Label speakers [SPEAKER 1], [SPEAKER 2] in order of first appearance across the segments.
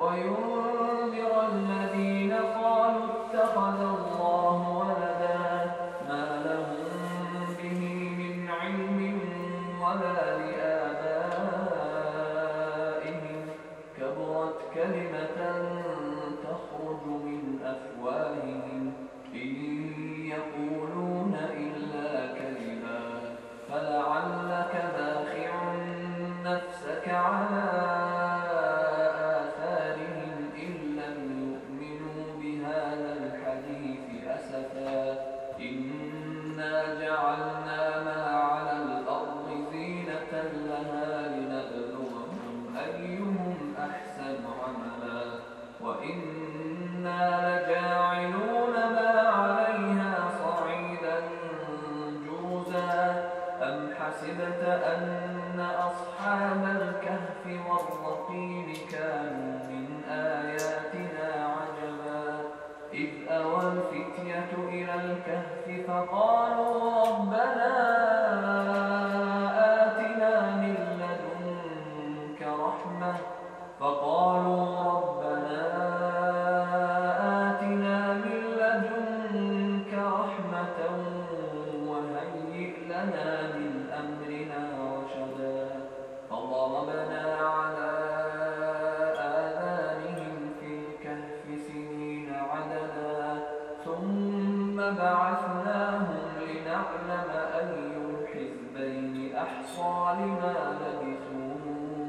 [SPEAKER 1] وينذر الذين قالوا اتخذ الله ولدا ما لهم به من علم ولا لآبائهم كبرت كلمة تخرج من أفواههم إن يقولون إلا كذبا فلعلك باخع نفسك على آثارهم إن لم يؤمنوا بهذا الحديث أسفا إنا جعلنا ما على الأرض زينة لها لنبلوهم أيهم أحسن عملا وإنا لجاعلون ما عليها صعيدا جرزا أم حسبت أن أصحاب الكهف والرقيم كانوا من آياتنا عجبا إذ أوى الفتية إلى الكهف فقالوا ربنا آتنا من لدنك رحمة وهيئ لنا من أمرنا رشدا فضربنا على آذانهم في الكهف سنين عددا ثم بعثناهم لنعلم أي الحزبين أحصى لما لبثوا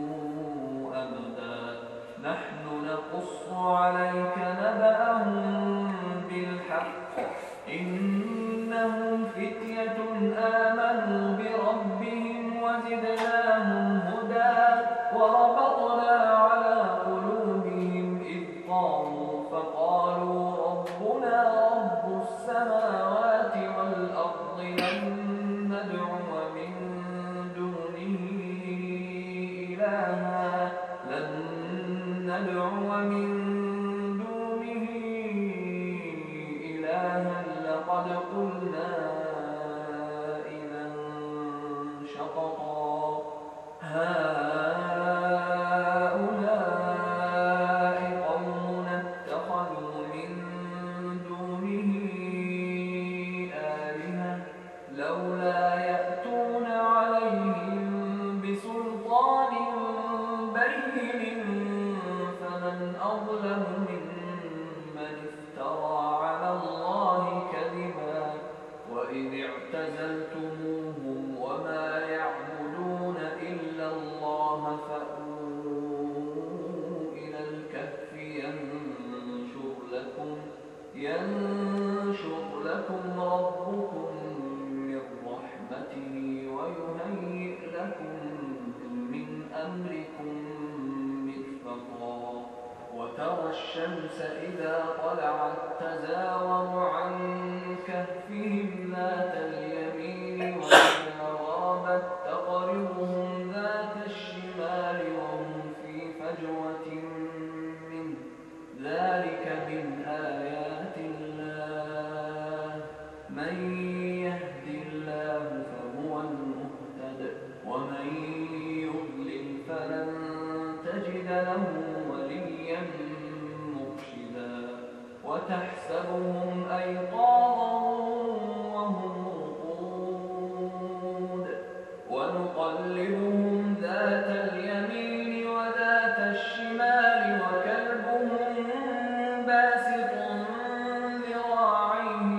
[SPEAKER 1] أمدا نحن نقص عليك نبأهم بالحق إنهم فتية آمنوا بربهم وزدناهم هدى وربطنا على قلوبهم إذ قاموا فقالوا ربنا رب السماوات والأرض لن ندعو من دونه إلها لقد قلنا إذا شططا هؤلاء قومنا اتخذوا من دونه آلهة لولا يأتون عليهم بسلطان بين فمن أظلم ممن افترى على الله كذبا وإذ اعتزلتموهم وما يعبدون إلا الله فأووا إلى الكهف ينشر لكم ربكم من رحمته ويهيئ لكم من أمركم مرفقا وترى الشمس إذا طلعت تزاور عن كهفهم ذات اليمين وإذا غابت تقرضهم ذات الشمال وهم في فجوة منه ذلك من آيات الله من يهد الله فهو المهتد ومن يضلل فلن تجد له وليا مرشدا وتحسبهم أيقاظا وهم رقود ونقلبهم ذات اليمين وذات الشمال وكلبهم باسط ذراعيه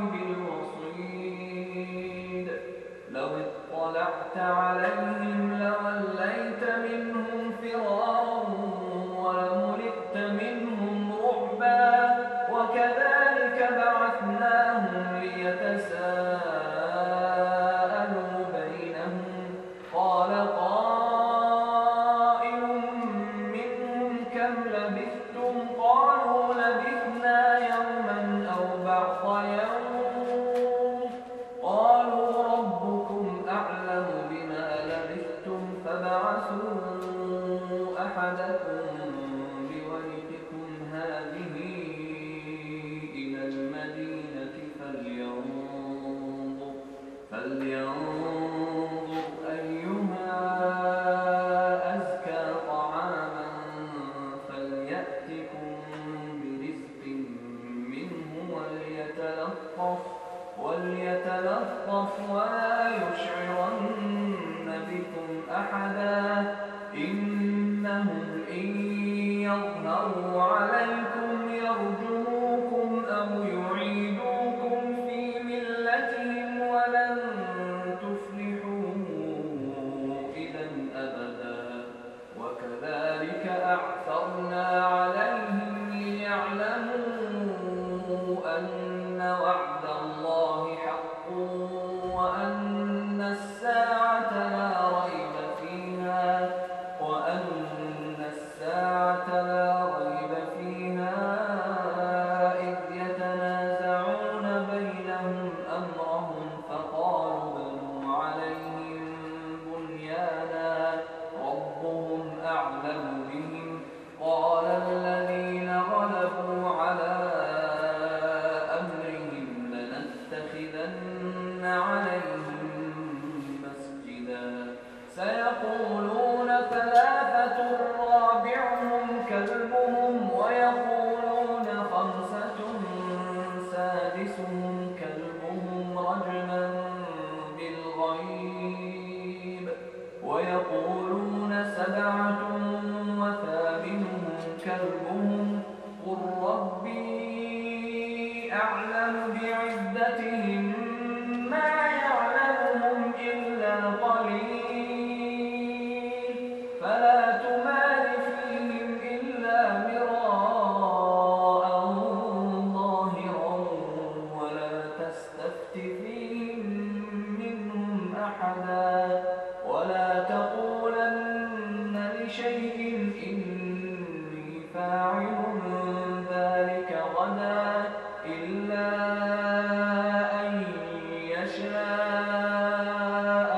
[SPEAKER 1] بالوصيد لو اطلعت عليهم لوليت منهم فرارا ولملئت منهم رعبا وكذلك بعثناهم ليتساءلوا بينهم قال قائل منهم كم لبثتم قالوا لبثنا يوما أو بعض يوم قالوا ربكم أعلم بما لبثتم فابعثوا أحدكم بورقكم هذه إلى المدينة فلينظر أيها أزكى طعاما فليأتكم يأتكم برزق منه وليتلطف ولا يشعرن بكم أحدا إنهم إن يظهروا عليكم يرجموكم أو يعيدوكم في ملتهم ولن تفلحوا إذا أبدا وكذلك أعثرنا عليهم ليعلموا أن وعد الله حق وأن الساعة لا ريب فيها إذ يتنازعون بينهم أمرهم فقالوا بنوا عليهم بنيانا ربهم أعلم بهم قال الذين غلبوا على أمرهم لنتخذن عليهم مسجدا سيقولون ثلاثة رابعهم كلبهم ويقولون خمسة سادسهم كلبهم رجما بالغيب ويقولون سبعة وثامنهم كلبهم قل ربي أعلم بعدتهم ما يعلمهم إلا قليل فلا تمار فيهم إلا مراء ظاهرا ولا تستفت فيهم منهم أحدا ولا تقولن لشيء إني فاعل ذلك غدا إلا أن يشاء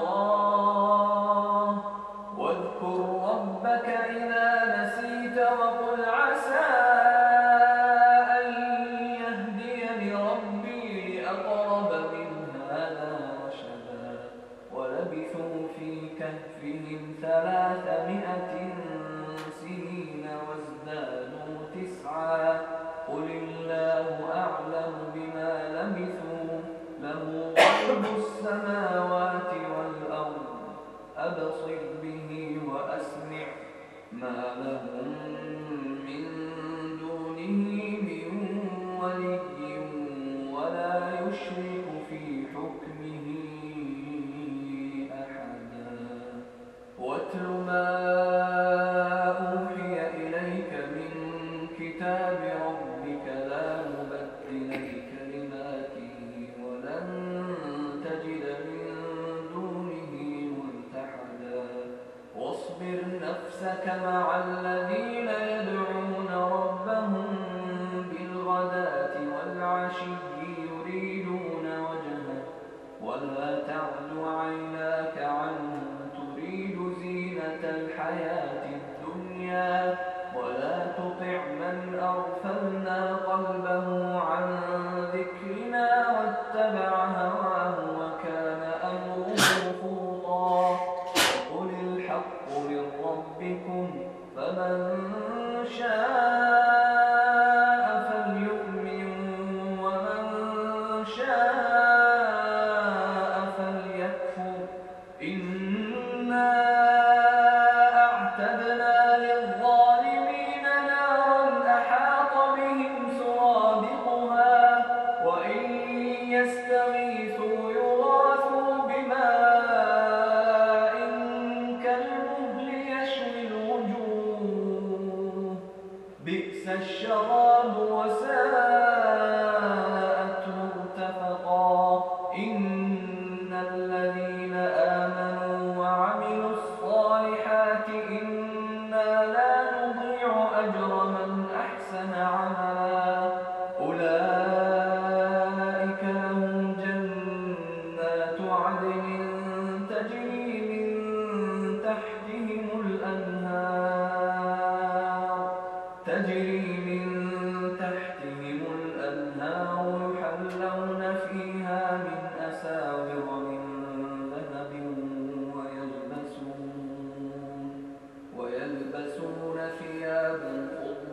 [SPEAKER 1] الله واذكر ربك إذا نسيت وقل عسى أن يهديني ربي لأقرب من هذا رشدا ولبثوا في كهفهم 300 سنين وازدادوا 9 قل الله أعلم بما لبثوا له غيب السماوات والأرض أبصر به وأسمع ما لهم من دونه من ولي ولا يشرك في حكمه أحدا واتل ما أوحي إليك من كتاب ربك لا مبدل لكلماته ولن تجد من دونه ملتحدا واصبر نفسك مع الذين يدعون ربهم بالغداة والعشي يريدون وجهه ولا تعد عيناك عنهم تريد زينة الحياة الدنيا ولا تطع من أغفلنا قلبه عن ذكرنا واتبع هواه وكان أمره فرطا وقل الحق من ربكم فمن شاء فليؤمن ومن شاء فليكفر إنا أعتدنا للظالمين نارا أحاط بهم سرادقها وإن يستغيثوا يغاثوا بماء كالمهل يشوي الوجوه بئس الشراب وساءت مرتفقا إن الذين آمنوا وعملوا الصالحات إنا لا نضيع أجر من أحسن عملا أولئك لهم جنات عدن تجري من تحتهم الأنهار يحلون فيها من أساور من ذهب ويلبسون ثيابا خضرا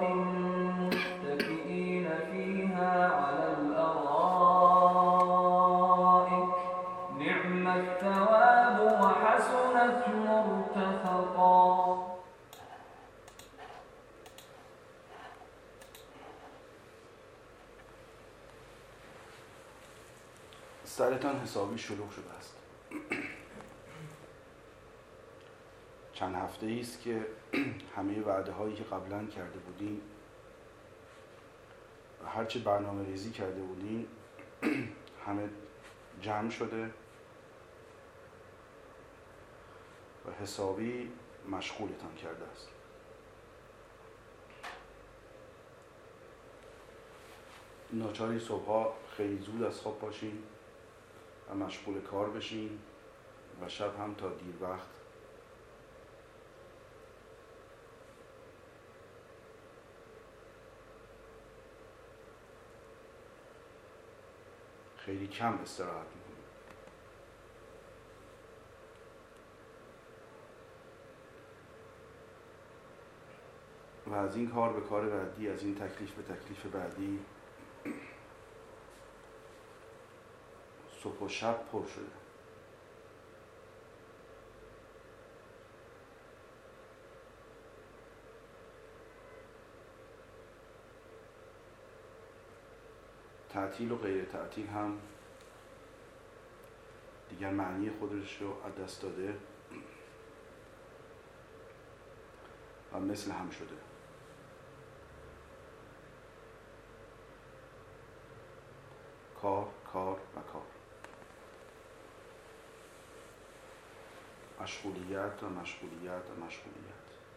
[SPEAKER 1] متكئين فيها على الأرائك نعم الثواب وحسنت مرتفقا.
[SPEAKER 2] سرتان حسابی شلوغ شده است. چند هفته است که همه وعده هایی که قبلا کرده بودیم و هرچی برنامه ریزی کرده بودیم همه جمع شده و حسابی مشغولتان کرده است. ناچاری صبحها خیلی زود از خواب باشین و مشغول کار بشین و شب هم تا دیر وقت خیلی کم استراحت میکنیم. و از این کار به کار بعدی، از این تکلیف به تکلیف بعدی صبح و شب پر شده. تعطیل و غیر تعطیل هم دیگر معنی خودش رو از دست داده و مثل هم شده. کار کار و کار، مشغولیت و مشغولیت و مشغولیت.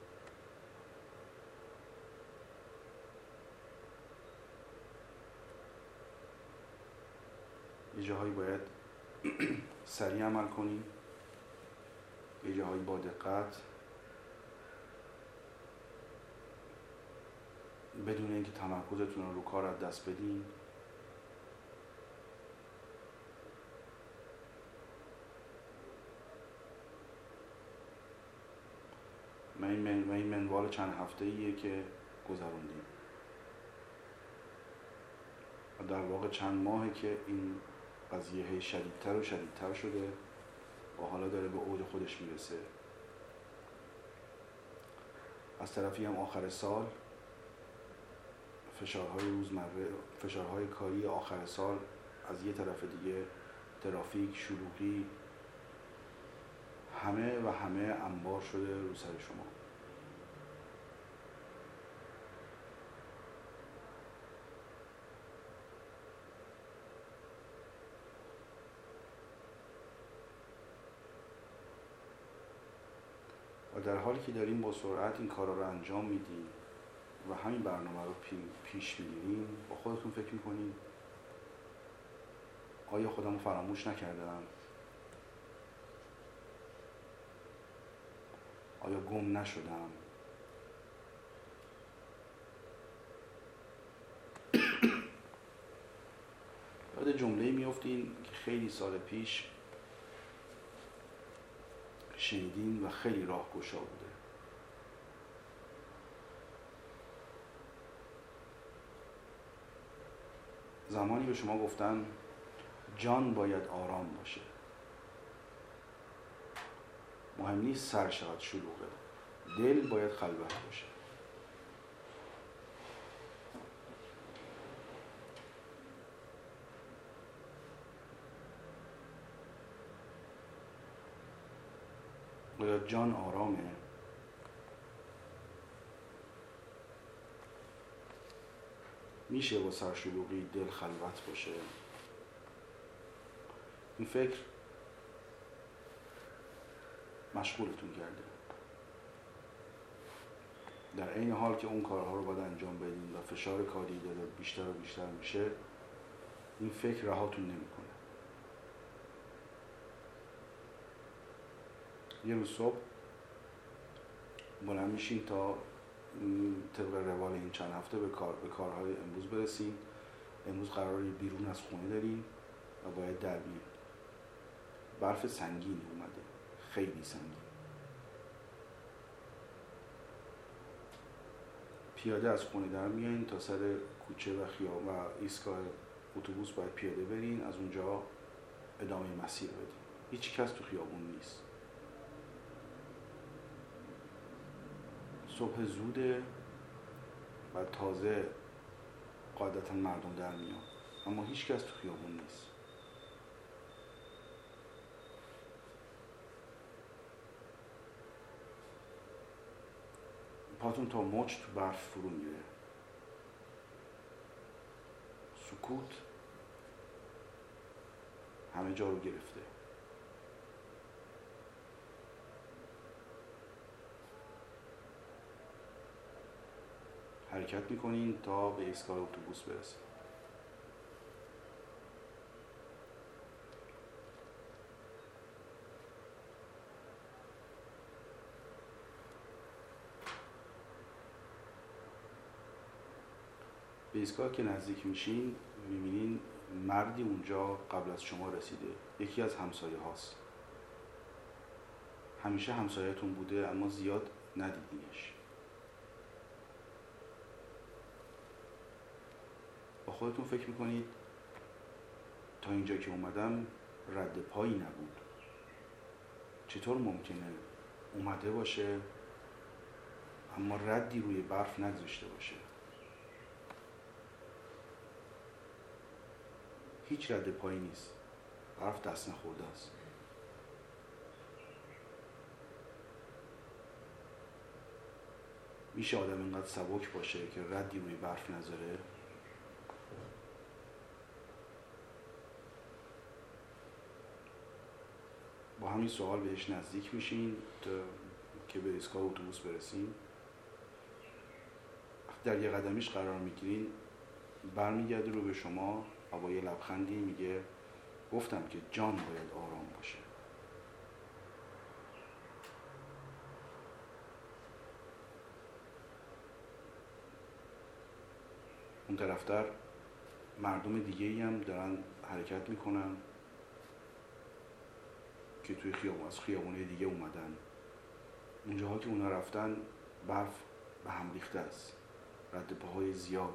[SPEAKER 2] یه جاهایی باید سریع عمل کنیم، یه جاهایی با دقت، بدون اینکه تمرکزتون رو کار از دست بدین. این منوال چند هفته‌ایه که گذروندیم و در واقع چند ماهه که این قضیه شدیدتر و شدیدتر شده و حالا داره به اوج خودش میرسه. از طرفی هم آخر سال فشارهای روزمره، فشارهای کاری آخر سال، از یه طرف دیگه ترافیک، شلوغی، همه انبار شده رو سر شما. و در حالی که داریم با سرعت این کارا رو انجام میدیم و همین برنامه رو پیش میگیریم، با خودتون فکر میکنیم آیا خودم رو فراموش نکردم؟ آیا گم نشدم؟ یاد جمله‌ای میافتین که خیلی سال پیش شنیدین و خیلی راهگشا بوده. زمانی به شما گفتن جان باید آرام باشه، مهم نیست سر چقدر شلوغه، دل باید خلوت باشه. آیا جان آرامه؟ میشه با سرشلوغی دل خلوت باشه؟ این فکر مشغولتون کرده. در این حال که اون کارها رو باید انجام بدین و فشار کاری داره بیشتر و بیشتر میشه، این فکر رهاتون نمیکنه. یه روز صبح بلند میشین تا طبق روال این چند هفته به کارهای امروز برسیم. امروز قراره بیرون از خونه داریم و باید در بیرون. برف سنگینی اومده، خیلی سنگین. پیاده از خونه در میایین تا سر کوچه و خیابان و ایستگاه اتوبوس باید پیاده برین، از اونجا ادامه مسیر بدین. هیچ کس تو خیابون نیست. صبح زوده و تازه قاعدتا مردم در میان، اما هیچ کس تو خیابون نیست. پاتون تا مچ تو برف فرو میره. سکوت همه جا رو گرفته. حرکت میکنین تا به ایستگاه اتوبوس برسید. به ایستگاه که نزدیک میشین میبینین مردی اونجا قبل از شما رسیده. یکی از همسایه هاست. همیشه همسایه‌تون بوده اما زیاد ندیدینش. با خودتون فکر میکنید تا اینجا که اومدم رد پایی نبود. چطور ممکنه اومده باشه اما ردی روی برف نگذاشته باشه؟ هیچ رد پایی نیست. برف دست نخورده است. میشه آدم اینقدر سبک باشه که ردی روی برف نذاره؟ با همین سوال بهش نزدیک میشین تا که به ایستگاه اتوبوس برسین. در یه قدمیش قرار میگیرین برمیگرده رو به شما و با یه لبخندی میگه گفتم که جان باید آرام باشه. اون طرفتر مردم دیگه‌ای هم دارن حرکت میکنن که توی خیابون از خیابونه دیگه اومدن. اونجاها که اونا رفتن برف به هم ریخته است. رد پاهای زیاد.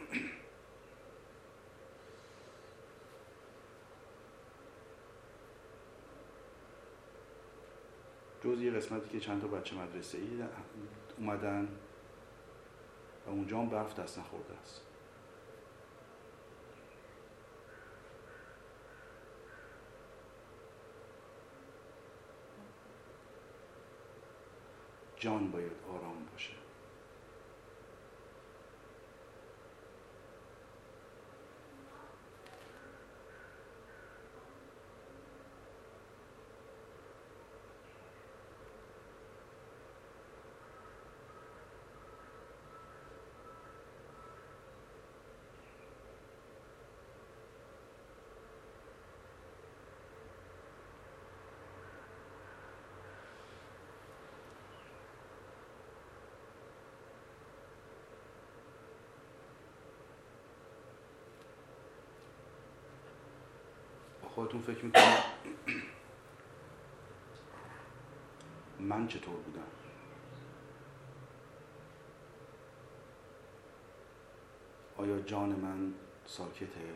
[SPEAKER 2] جز یه قسمتی که چند تا بچه مدرسه‌ای اومدن و اونجا هم برف دست نخورده است. جان باید آرام باشه. خودتون فکر میکنید من چطور بودم؟ آیا جان من ساکته؟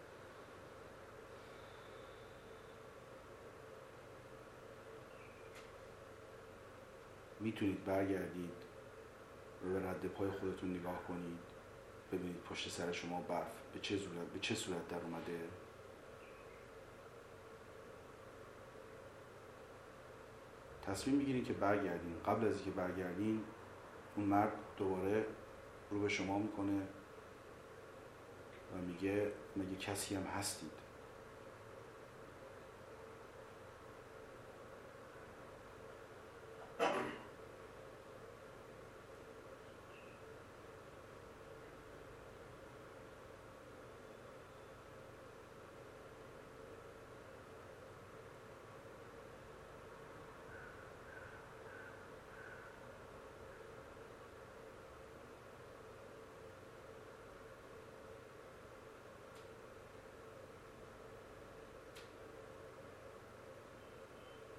[SPEAKER 2] میتونید برگردید و به رد پای خودتون نگاه کنید، ببینید پشت سر شما برف به چه صورت در اومده. تصمیم میگیرین که برگردین. قبل از اینکه برگردین اون مرد دوباره رو به شما میکنه و میگه مگه کسی هم هستید؟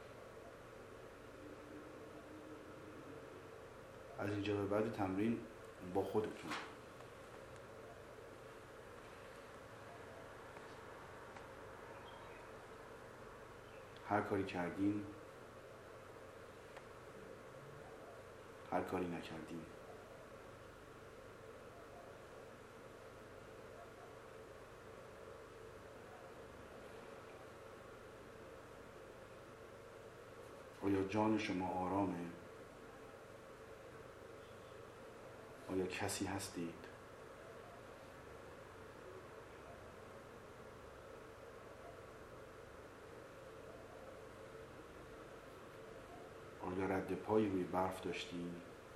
[SPEAKER 2] از اینجا به بعد تمرین با خودتون. هر کاری کردین، هر کاری نکردین، آیا جان شما آرامه؟ آیا کسی هستید؟ آیا رد پایی روی برف داشتین؟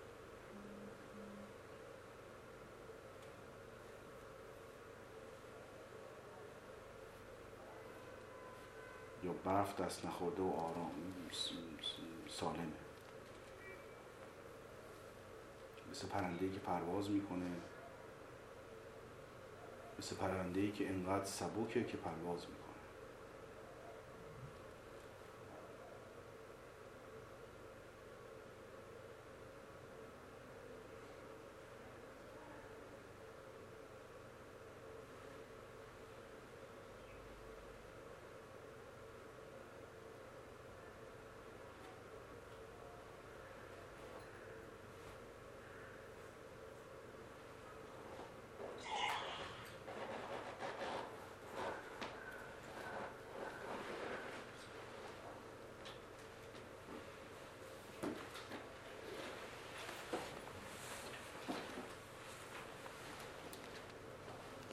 [SPEAKER 2] یا برف دست نخورده و آرام سالمه؟ مثل پرنده‌ای که پرواز میکنه، مثل پرنده‌ای که انقدر سبکه که پرواز میکنه.